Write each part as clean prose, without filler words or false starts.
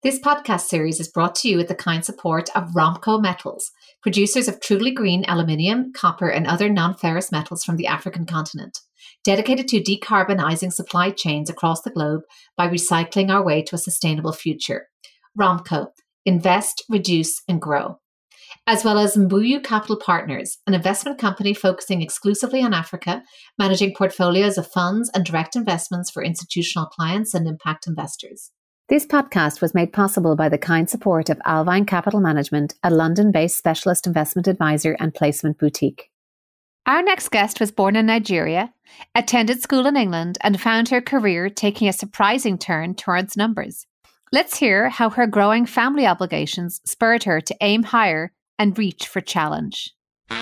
This podcast series is brought to you with the kind support of Romco Metals, producers of truly green aluminium, copper, and other non-ferrous metals from the African continent, dedicated to decarbonising supply chains across the globe by recycling our way to a sustainable future. Romco, invest, reduce, and grow. As well as Mbuyu Capital Partners, an investment company focusing exclusively on Africa, managing portfolios of funds and direct investments for institutional clients and impact investors. This podcast was made possible by the kind support of Alvine Capital Management, a London-based specialist investment advisor and placement boutique. Our next guest was born in Nigeria, attended school in England, and found her career taking a surprising turn towards numbers. Let's hear how her growing family obligations spurred her to aim higher and reach for challenge.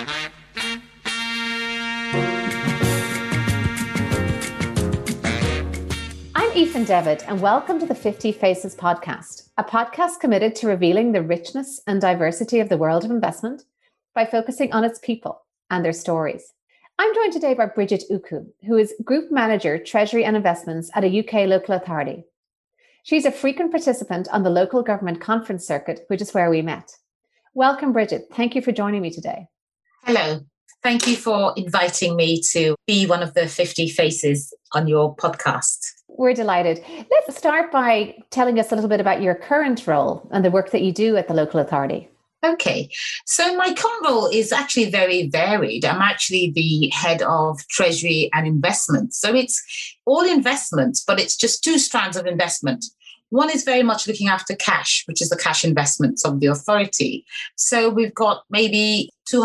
I'm Aoife Devitt, and welcome to the 50 Faces podcast, a podcast committed to revealing the richness and diversity of the world of investment by focusing on its people and their stories. I'm joined today by Bridget Uku, who is Group Manager, Treasury and Investments at a UK local authority. She's a frequent participant on the local government conference circuit, which is where we met. Welcome, Bridget. Thank you for joining me today. Hello. Thank you for inviting me to be one of the 50 faces on your podcast. We're delighted. Let's start by telling us a little bit about your current role and the work that you do at the local authority. Okay, so my current role is actually very varied. I'm actually the head of Treasury and Investments. So it's all investments, but it's just two strands of investment. One is very much looking after cash, which is the cash investments of the authority. So we've got maybe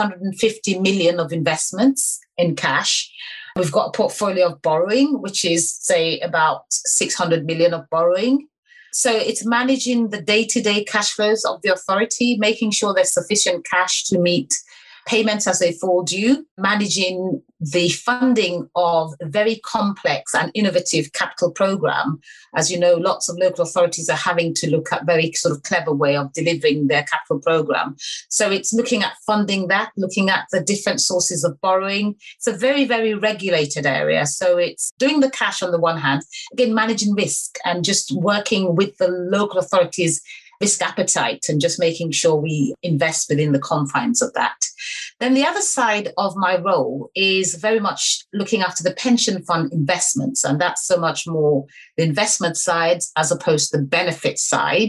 250 million of investments in cash. We've got a portfolio of borrowing, which is, say, about 600 million of borrowing. So it's managing the day-to-day cash flows of the authority, making sure there's sufficient cash to meet payments as they fall due, managing the funding of a very complex and innovative capital program. As you know, lots of local authorities are having to look at very sort of clever way of delivering their capital program. So it's looking at funding that, looking at the different sources of borrowing. It's a very, very regulated area. So it's doing the cash on the one hand, again, managing risk and just working with the local authorities' risk appetite and just making sure we invest within the confines of that. Then the other side of my role is very much looking after the pension fund investments, and that's so much more the investment side as opposed to the benefit side.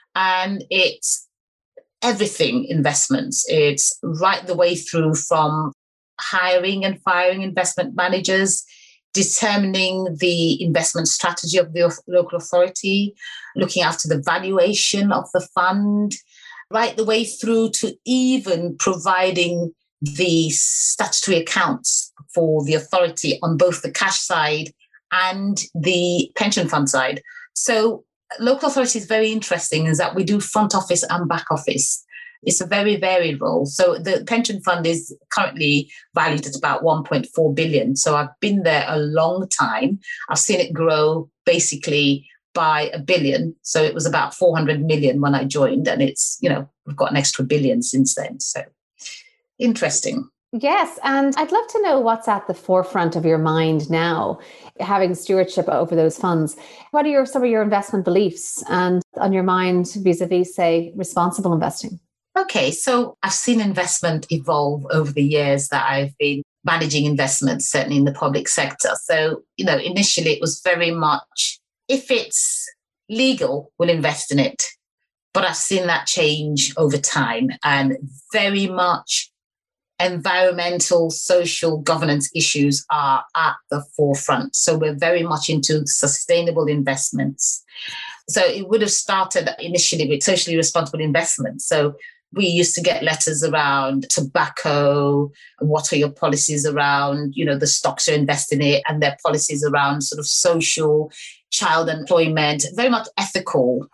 And it's everything investments. It's right the way through from hiring and firing investment managers, determining the investment strategy of the local authority, looking after the valuation of the fund, right the way through to even providing the statutory accounts for the authority on both the cash side and the pension fund side. So local authority is very interesting is that we do front office and back office. It's a very varied role. So the pension fund is currently valued at about 1.4 billion. So I've been there a long time. I've seen it grow basically by $1 billion. So it was about 400 million when I joined. And it's, we've got an extra billion since then. So interesting. Yes. And I'd love to know what's at the forefront of your mind now, having stewardship over those funds. What are some of your investment beliefs and on your mind vis-a-vis, say, responsible investing? Okay, so I've seen investment evolve over the years that I've been managing investments, certainly in the public sector. So, initially it was very much, if it's legal, we'll invest in it. But I've seen that change over time and very much environmental, social governance issues are at the forefront. So we're very much into sustainable investments. So it would have started initially with socially responsible investments. So we used to get letters around tobacco, what are your policies around, the stocks you're investing in, and their policies around sort of social, child employment, very much ethical,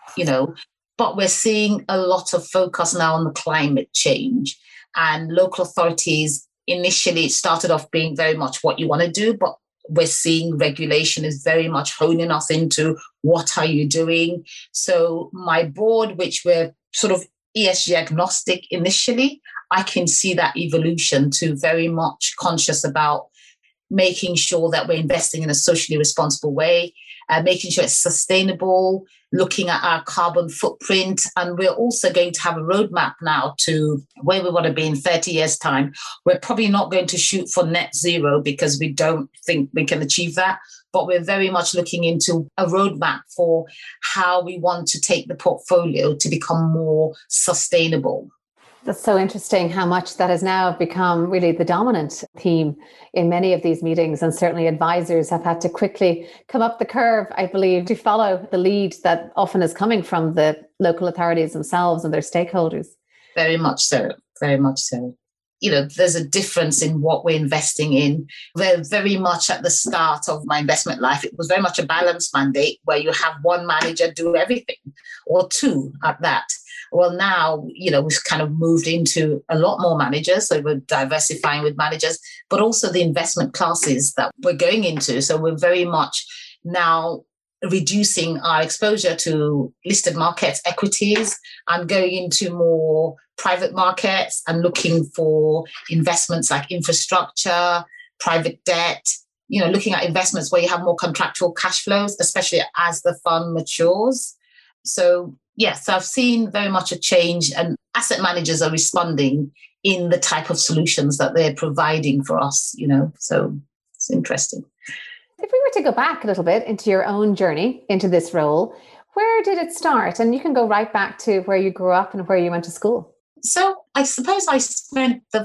but we're seeing a lot of focus now on the climate change. And local authorities initially started off being very much what you want to do, but we're seeing regulation is very much honing us into what are you doing. So my board, which we're sort of ESG agnostic initially, I can see that evolution to very much conscious about making sure that we're investing in a socially responsible way. making sure it's sustainable, looking at our carbon footprint. And we're also going to have a roadmap now to where we want to be in 30 years' time. We're probably not going to shoot for net zero because we don't think we can achieve that. But we're very much looking into a roadmap for how we want to take the portfolio to become more sustainable. That's so interesting how much that has now become really the dominant theme in many of these meetings. And certainly advisors have had to quickly come up the curve, I believe, to follow the lead that often is coming from the local authorities themselves and their stakeholders. Very much so. Very much so. You know, there's a difference in what we're investing in. We're very much at the start of my investment life. It was very much a balanced mandate where you have one manager do everything, or two at that. Well, now, you know, we've kind of moved into a lot more managers. So we're diversifying with managers, but also the investment classes that we're going into. So we're very much now reducing our exposure to listed markets, equities, and going into more private markets and looking for investments like infrastructure, private debt, you know, looking at investments where you have more contractual cash flows, especially as the fund matures. So yes, I've seen very much a change, and asset managers are responding in the type of solutions that they're providing for us, you know, so it's interesting. If we were to go back a little bit into your own journey into this role, where did it start? And you can go right back to where you grew up and where you went to school. So I suppose I spent the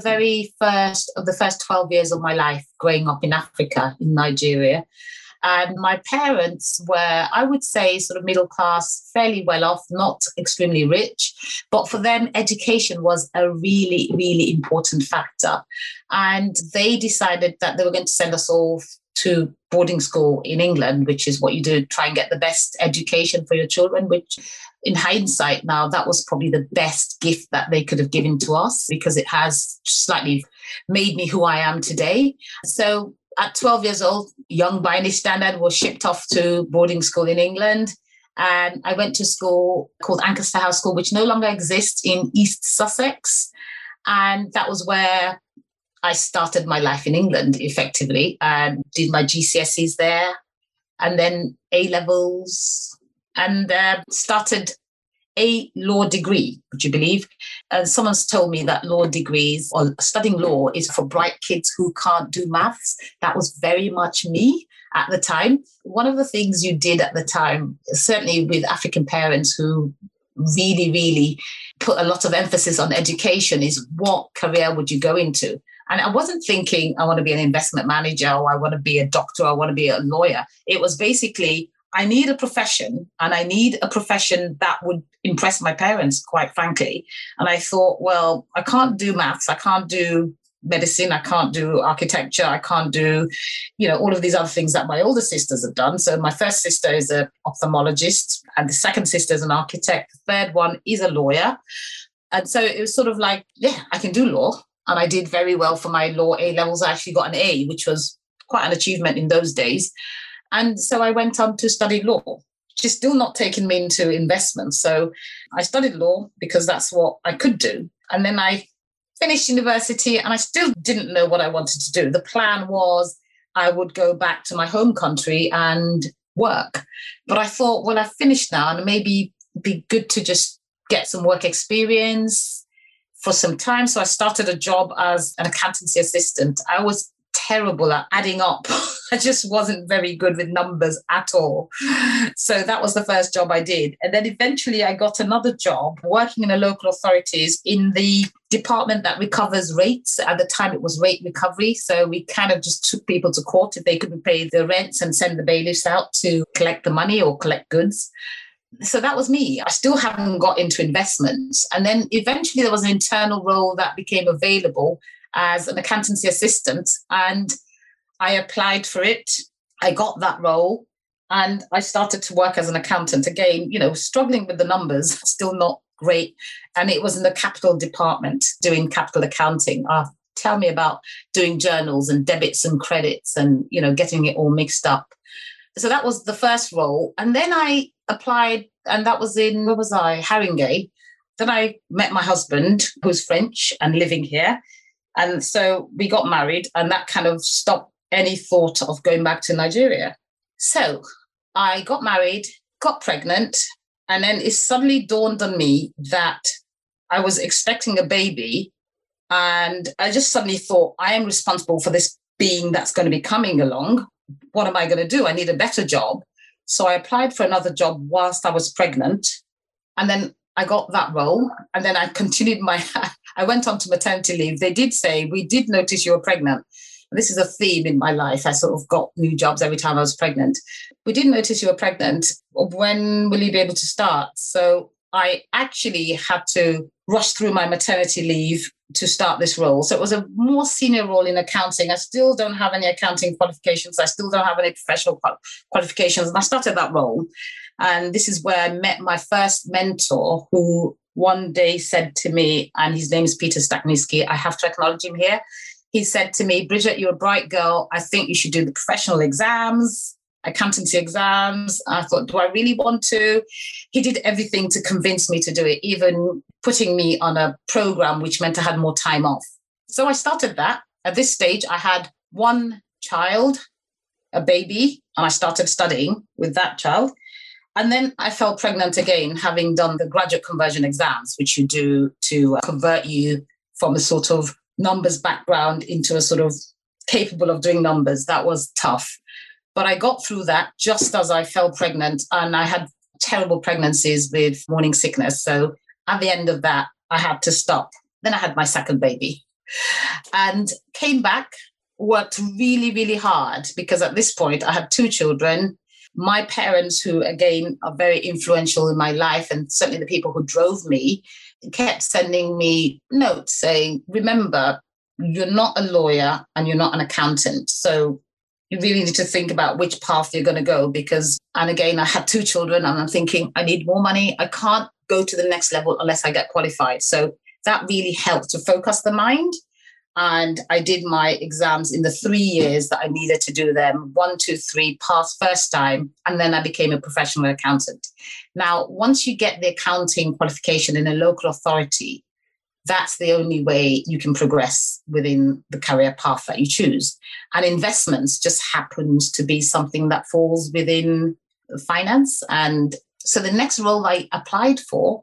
first 12 years of my life growing up in Africa, in Nigeria. And my parents were, I would say, sort of middle class, fairly well off, not extremely rich. But for them, education was a really, really important factor. And they decided that they were going to send us all to boarding school in England, which is what you do, try and get the best education for your children, which in hindsight now, that was probably the best gift that they could have given to us, because it has slightly made me who I am today. So at 12 years old, young by any standard, was shipped off to boarding school in England. And I went to school called Ancaster House School, which no longer exists, in East Sussex. And that was where I started my life in England, effectively, and did my GCSEs there, and then A-levels, and started a law degree, would you believe? And someone's told me that law degrees or studying law is for bright kids who can't do maths. That was very much me at the time. One of the things you did at the time, certainly with African parents who really, really put a lot of emphasis on education, is what career would you go into? And I wasn't thinking I want to be an investment manager, or I want to be a doctor, or I want to be a lawyer. It was basically, I need a profession, and I need a profession that would impress my parents, quite frankly. And I thought, well, I can't do maths, I can't do medicine, I can't do architecture, I can't do, all of these other things that my older sisters have done. So my first sister is an ophthalmologist, and the second sister is an architect. The third one is a lawyer. And so it was sort of like, yeah, I can do law. And I did very well for my law A-levels. I actually got an A, which was quite an achievement in those days. And so I went on to study law, which is still not taking me into investments. So I studied law because that's what I could do. And then I finished university, and I still didn't know what I wanted to do. The plan was I would go back to my home country and work. But I thought, well, I've finished now, and maybe it'd be good to just get some work experience for some time. So I started a job as an accountancy assistant. I was terrible at adding up. I just wasn't very good with numbers at all. So that was the first job I did. And then eventually I got another job working in the local authorities in the department that recovers rates. At the time, it was rate recovery. So we kind of just took people to court if they couldn't pay the rents, and send the bailiffs out to collect the money or collect goods. So that was me. I still haven't got into investments. And then eventually there was an internal role that became available as an accountancy assistant, and I applied for it. I got that role, and I started to work as an accountant. Again, struggling with the numbers, still not great. And it was in the capital department doing capital accounting. Tell me about doing journals and debits and credits and, getting it all mixed up. So that was the first role. And then I applied, and that was in, where was I? Haringey. Then I met my husband, who's French and living here. And so we got married, and that kind of stopped any thought of going back to Nigeria. So I got married, got pregnant, and then it suddenly dawned on me that I was expecting a baby. And I just suddenly thought, I am responsible for this being that's going to be coming along. What am I going to do? I need a better job. So I applied for another job whilst I was pregnant. And then I got that role. And then I continued I went on to maternity leave. They did say, we did notice you were pregnant. This is a theme in my life. I sort of got new jobs every time I was pregnant. We did notice you were pregnant. When will you be able to start? So I actually had to rush through my maternity leave to start this role. So it was a more senior role in accounting. I still don't have any accounting qualifications. I still don't have any professional qualifications. And I started that role. And this is where I met my first mentor, who one day said to me, and his name is Peter Stachniski, I have to acknowledge him here. He said to me, Bridget, you're a bright girl. I think you should do the professional exams, accountancy exams. I thought, do I really want to? He did everything to convince me to do it, even putting me on a program, which meant I had more time off. So I started that. At this stage, I had one child, a baby, and I started studying with that child. And then I fell pregnant again, having done the graduate conversion exams, which you do to convert you from a sort of numbers background into a sort of capable of doing numbers. That was tough. But I got through that just as I fell pregnant, and I had terrible pregnancies with morning sickness. So at the end of that, I had to stop. Then I had my second baby and came back, worked really, really hard, because at this point I had two children. My parents, who again are very influential in my life, and certainly the people who drove me, kept sending me notes saying, remember, you're not a lawyer and you're not an accountant. So you really need to think about which path you're going to go, because, and again, I had two children and I'm thinking, I need more money. I can't go to the next level unless I get qualified. So that really helped to focus the mind. And I did my exams in the 3 years that I needed to do them. 1, 2, 3, passed first time. And then I became a professional accountant. Now, once you get the accounting qualification in a local authority, that's the only way you can progress within the career path that you choose. And investments just happens to be something that falls within finance. And so the next role I applied for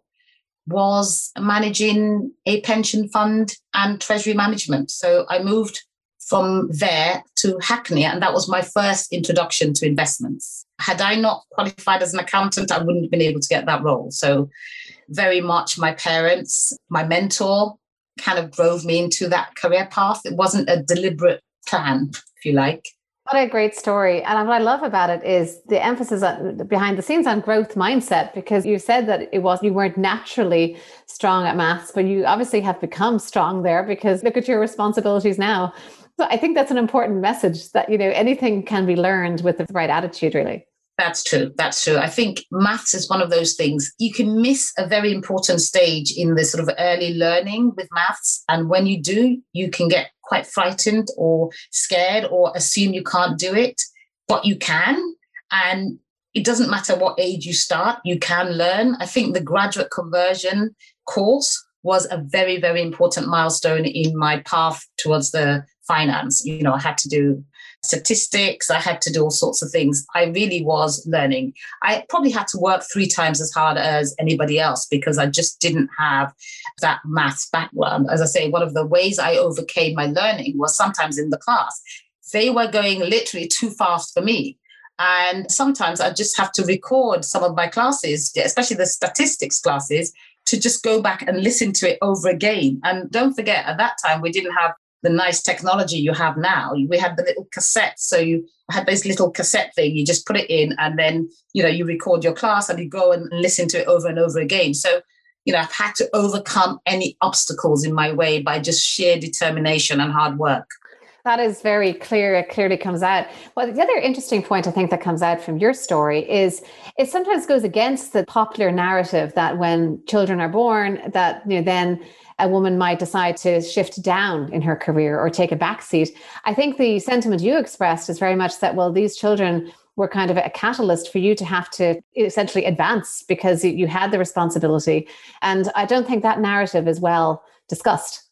was managing a pension fund and treasury management. So I moved from there to Hackney, and that was my first introduction to investments. Had I not qualified as an accountant, I wouldn't have been able to get that role. So very much my parents, my mentor kind of drove me into that career path. It wasn't a deliberate plan, if you like. What a great story. And what I love about it is the emphasis behind the scenes on growth mindset, because you said that you weren't naturally strong at maths, but you obviously have become strong there, because look at your responsibilities now. So I think that's an important message, that, anything can be learned with the right attitude, really. That's true. That's true. I think maths is one of those things. You can miss a very important stage in the sort of early learning with maths. And when you do, you can get quite frightened or scared or assume you can't do it, but you can. And it doesn't matter what age you start, you can learn. I think the graduate conversion course was a very, very important milestone in my path towards the finance. I had to do statistics, I had to do all sorts of things. I really was learning. I probably had to work 3 times as hard as anybody else, because I just didn't have that maths background. As I say, one of the ways I overcame my learning was sometimes in the class, they were going literally too fast for me. And sometimes I just have to record some of my classes, especially the statistics classes, to just go back and listen to it over again. And don't forget, at that time, we didn't have the nice technology you have now. We had the little cassettes. So you had this little cassette thing, you just put it in, and then, you record your class and you go and listen to it over and over again. So, I've had to overcome any obstacles in my way by just sheer determination and hard work. That is very clear. It clearly comes out. Well, the other interesting point I think that comes out from your story is it sometimes goes against the popular narrative that when children are born, that then a woman might decide to shift down in her career or take a backseat. I think the sentiment you expressed is very much that, well, these children were kind of a catalyst for you to have to essentially advance because you had the responsibility. And I don't think that narrative is well discussed.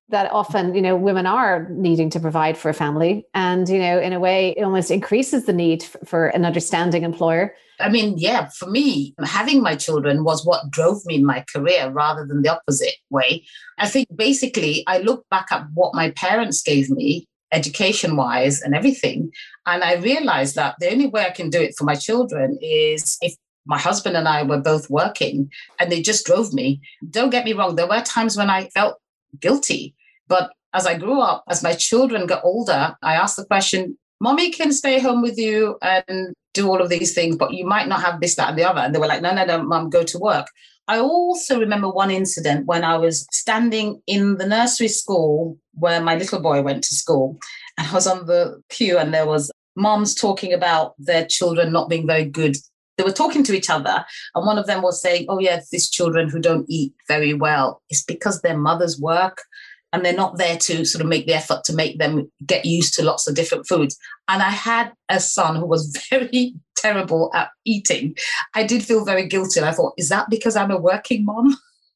that often, women are needing to provide for a family. And, in a way, it almost increases the need for an understanding employer. I mean, yeah, for me, having my children was what drove me in my career rather than the opposite way. I think basically I look back at what my parents gave me education-wise and everything. And I realized that the only way I can do it for my children is if my husband and I were both working, and they just drove me. Don't get me wrong, there were times when I felt guilty. But as I grew up, as my children got older, I asked the question, Mommy can stay home with you and do all of these things, but you might not have this, that, and the other. And they were like, no, Mum, go to work. I also remember one incident when I was standing in the nursery school where my little boy went to school. And I was on the queue and there was moms talking about their children not being very good. They were talking to each other. And one of them was saying, oh, yeah, these children who don't eat very well, it's because their mothers work. And they're not there to sort of make the effort to make them get used to lots of different foods. And I had a son who was very terrible at eating. I did feel very guilty. And I thought, is that because I'm a working mom?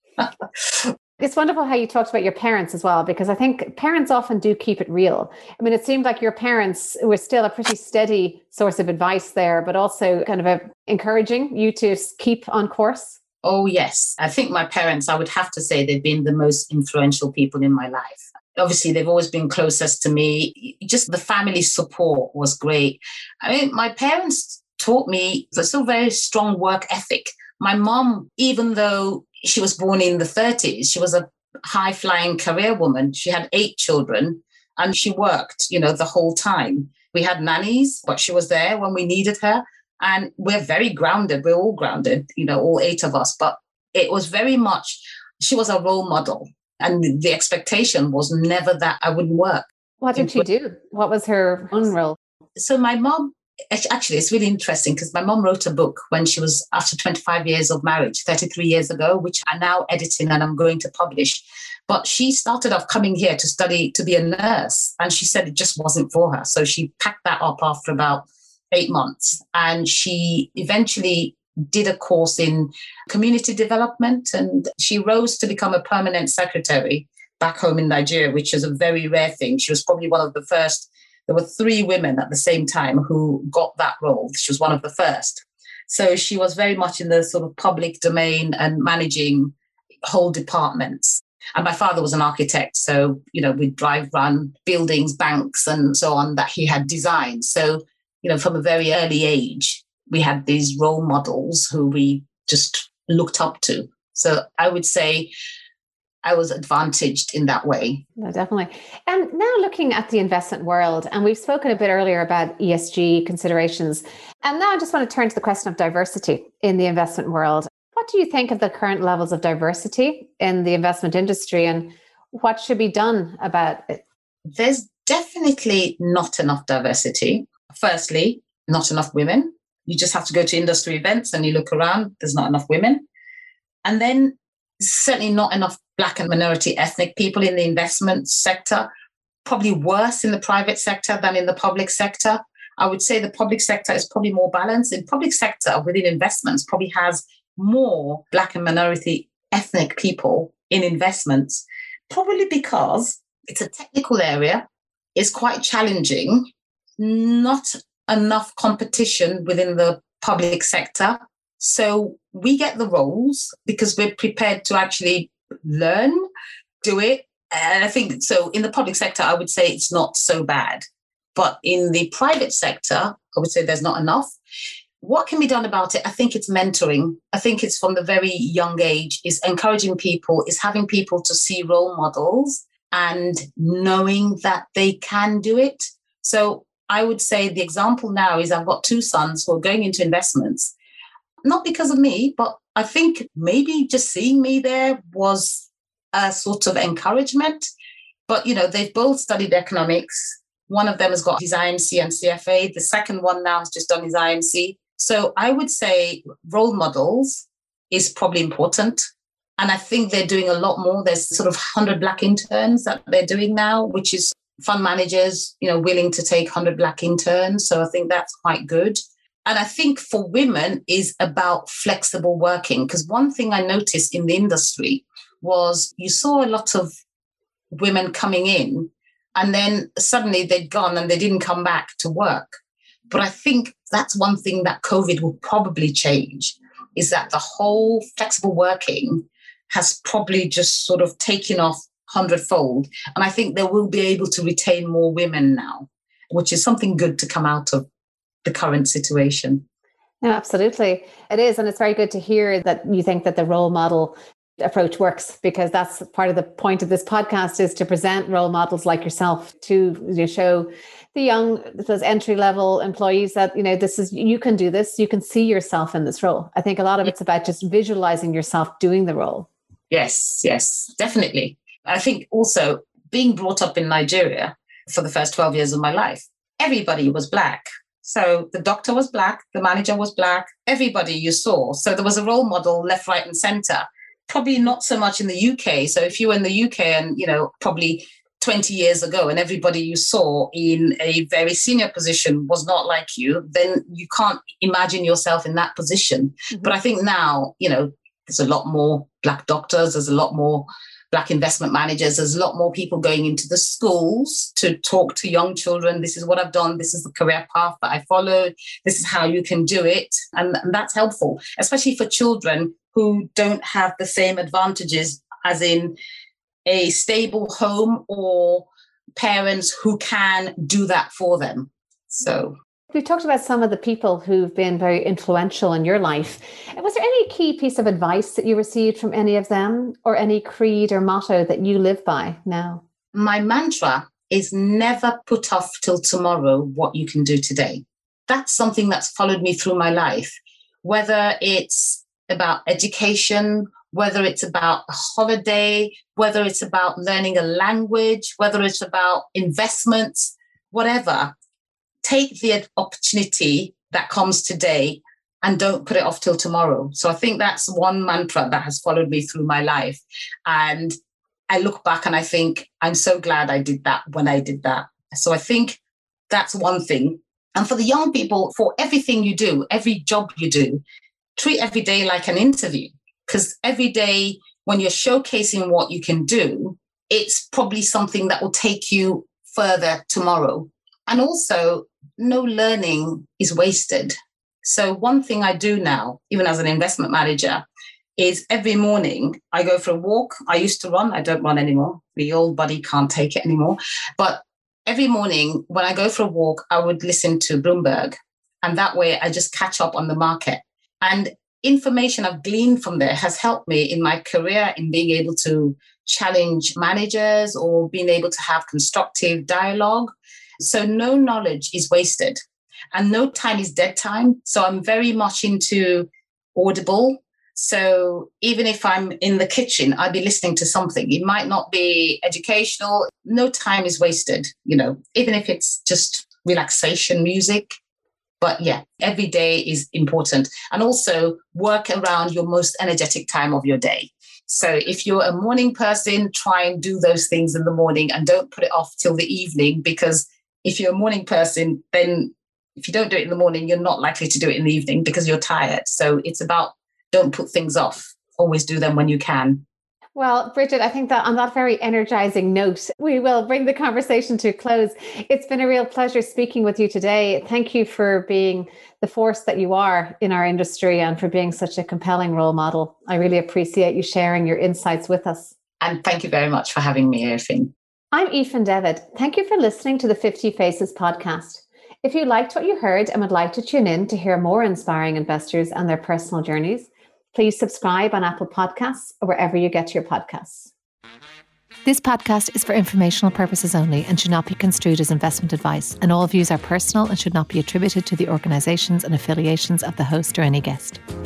It's wonderful how you talked about your parents as well, because I think parents often do keep it real. I mean, it seemed like your parents were still a pretty steady source of advice there, but also kind of encouraging you to keep on course. Oh, yes. I think my parents, I would have to say they've been the most influential people in my life. Obviously, they've always been closest to me. Just the family support was great. I mean, my parents taught me a still very strong work ethic. My mom, even though she was born in the 30s, she was a high-flying career woman. She had 8 children and she worked, the whole time. We had nannies, but she was there when we needed her. And we're very grounded. We're all grounded, all 8 of us. But it was very much, she was a role model. And the expectation was never that I wouldn't work. What did she do? What was her own role? So my mom, actually, it's really interesting because my mom wrote a book when she was after 25 years of marriage, 33 years ago, which I'm now editing and I'm going to publish. But she started off coming here to study to be a nurse. And she said it just wasn't for her. So she packed that up after about 8 months. And she eventually did a course in community development. And she rose to become a permanent secretary back home in Nigeria, which is a very rare thing. She was probably one of the first. There were 3 women at the same time who got that role. She was one of the first. So she was very much in the sort of public domain and managing whole departments. And my father was an architect. So, we'd run buildings, banks, and so on that he had designed. So, from a very early age, we had these role models who we just looked up to. So I would say I was advantaged in that way. No, definitely. And now looking at the investment world, and we've spoken a bit earlier about ESG considerations. And now I just want to turn to the question of diversity in the investment world. What do you think of the current levels of diversity in the investment industry and what should be done about it? There's definitely not enough diversity. Firstly, not enough women. You just have to go to industry events and you look around, there's not enough women. And then certainly not enough Black and minority ethnic people in the investment sector, probably worse in the private sector than in the public sector. I would say the public sector is probably more balanced. In public sector within investments probably has more Black and minority ethnic people in investments, probably because it's a technical area, it's quite challenging, not enough competition within the public sector. So we get the roles because we're prepared to actually learn, do it. And I think so in the public sector, I would say it's not so bad. But in the private sector, I would say there's not enough. What can be done about it? I think it's mentoring. I think it's from the very young age, is encouraging people, is having people to see role models and knowing that they can do it. So I would say the example now is I've got 2 sons who are going into investments, not because of me, but I think maybe just seeing me there was a sort of encouragement. But, they've both studied economics. One of them has got his IMC and CFA. The second one now has just done his IMC. So I would say role models is probably important. And I think they're doing a lot more. There's sort of 100 Black interns that they're doing now, which is fund managers, willing to take 100 Black interns. So I think that's quite good. And I think for women is about flexible working. Because one thing I noticed in the industry was you saw a lot of women coming in, and then suddenly they'd gone and they didn't come back to work. But I think that's one thing that COVID will probably change, is that the whole flexible working has probably just sort of taken off 100-fold. And I think they will be able to retain more women now, which is something good to come out of the current situation. No, absolutely. It is. And it's very good to hear that you think that the role model approach works, because that's part of the point of this podcast, is to present role models like yourself to show the young, those entry-level employees that, this is, you can do this, you can see yourself in this role. I think a lot of it's about just visualizing yourself doing the role. Yes, definitely. I think also being brought up in Nigeria for the first 12 years of my life, everybody was Black. So the doctor was Black, the manager was Black, everybody you saw. So there was a role model left, right, and center. Probably not so much in the UK. So if you were in the UK and, probably 20 years ago and everybody you saw in a very senior position was not like you, then you can't imagine yourself in that position. Mm-hmm. But I think now, there's a lot more Black doctors, there's a lot more Black investment managers, there's a lot more people going into the schools to talk to young children. This is what I've done. This is the career path that I followed. This is how you can do it. And that's helpful, especially for children who don't have the same advantages as in a stable home or parents who can do that for them. So we talked about some of the people who've been very influential in your life. Was there any key piece of advice that you received from any of them, or any creed or motto that you live by now? My mantra is never put off till tomorrow what you can do today. That's something that's followed me through my life, whether it's about education, whether it's about a holiday, whether it's about learning a language, whether it's about investments, whatever. Take the opportunity that comes today and don't put it off till tomorrow. So I think that's one mantra that has followed me through my life. And I look back and I think, I'm so glad I did that when I did that. So I think that's one thing. And for the young people, for everything you do, every job you do, treat every day like an interview. Because every day when you're showcasing what you can do, it's probably something that will take you further tomorrow. And also, no learning is wasted. So one thing I do now, even as an investment manager, is every morning I go for a walk. I used to run. I don't run anymore. The old body can't take it anymore. But every morning when I go for a walk, I would listen to Bloomberg. And that way I just catch up on the market. And information I've gleaned from there has helped me in my career in being able to challenge managers or being able to have constructive dialogue. So no knowledge is wasted and no time is dead time. So I'm very much into Audible. So even if I'm in the kitchen, I'll be listening to something. It might not be educational. No time is wasted, even if it's just relaxation music. But yeah, every day is important. And also work around your most energetic time of your day. So if you're a morning person, try and do those things in the morning and don't put it off till the evening, because if you're a morning person, then if you don't do it in the morning, you're not likely to do it in the evening because you're tired. So it's about don't put things off. Always do them when you can. Well, Bridget, I think that on that very energizing note, we will bring the conversation to a close. It's been a real pleasure speaking with you today. Thank you for being the force that you are in our industry and for being such a compelling role model. I really appreciate you sharing your insights with us. And thank you very much for having me, Aoife. I'm Aoife Devitt. Thank you for listening to the 50 Faces podcast. If you liked what you heard and would like to tune in to hear more inspiring investors and their personal journeys, please subscribe on Apple Podcasts or wherever you get your podcasts. This podcast is for informational purposes only and should not be construed as investment advice, and all views are personal and should not be attributed to the organisations and affiliations of the host or any guest.